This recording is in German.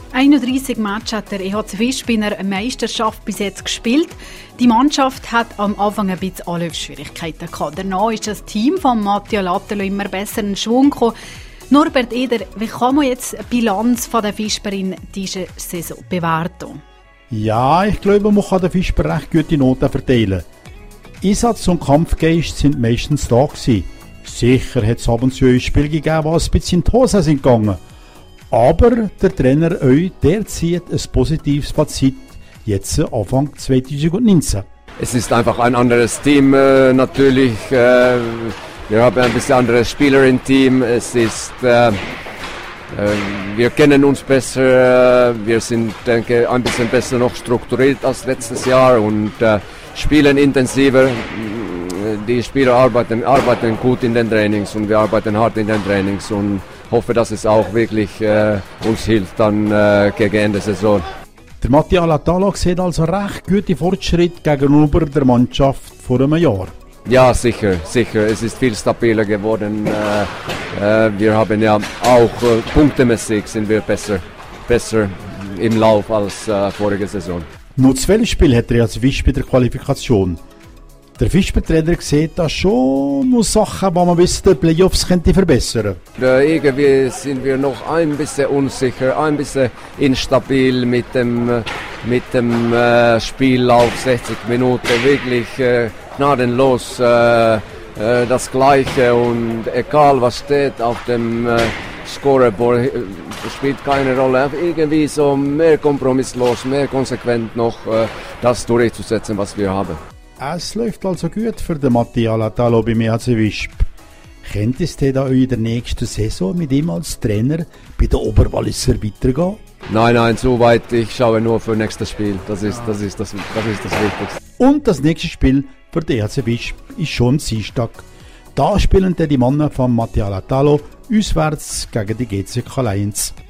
31 Matches hat der EHC Visp in einer Meisterschaft bis jetzt gespielt. Die Mannschaft hat am Anfang ein bisschen Anlaufschwierigkeiten gehabt. Danach ist das Team von Mattia Latalo immer besser in Schwung gekommen. Norbert Eder, wie kann man jetzt die Bilanz von der Visper in dieser Saison bewerten? Ja, ich glaube, man kann den Visper recht gute Noten verteilen. Einsatz und Kampfgeist sind meistens da gewesen. Sicher hat es ab und zu ein Spiel gegeben, wo es ein bisschen in die Hose sind gegangen. Aber der Trainer der zieht ein positives Fazit jetzt Anfang 2019. Es ist einfach ein anderes Team natürlich. Wir haben ein bisschen andere Spieler im Team. Es ist, wir kennen uns besser. Wir sind, denke ich, ein bisschen besser noch strukturiert als letztes Jahr und spielen intensiver. Die Spieler arbeiten gut in den Trainings und wir arbeiten hart in den Trainings und hoffe, dass es auch wirklich uns hilft dann gegen Ende der Saison. Der Mattia Latalo sieht also recht gute Fortschritte gegenüber der Mannschaft vor einem Jahr. Ja, sicher. Es ist viel stabiler geworden. Wir haben ja auch punktemäßig sind wir besser im Lauf als vorige Saison. Nur 12 Spiele hat er als Visp in der Qualifikation. Der Visper-Trainer sieht da schon noch Sachen, die man bis den Playoffs könnte verbessern könnte. Irgendwie sind wir noch ein bisschen unsicher, ein bisschen instabil mit dem Spiellauf 60 Minuten. Wirklich gnadenlos das Gleiche und egal was steht auf dem Scoreboard, spielt keine Rolle. Irgendwie so mehr kompromisslos, mehr konsequent noch das durchzusetzen, was wir haben. Es läuft also gut für den Mattia Latalo beim EHC Visp. Könnte es denn in der nächsten Saison mit ihm als Trainer bei den Oberwalliser weitergehen? Nein, so weit. Ich schaue nur für das nächste Spiel. Das ist das Wichtigste. Und das nächste Spiel für den EHC Visp ist schon Dienstag. Da spielen die Männer von Mattia Latalo auswärts gegen die GCK Lions.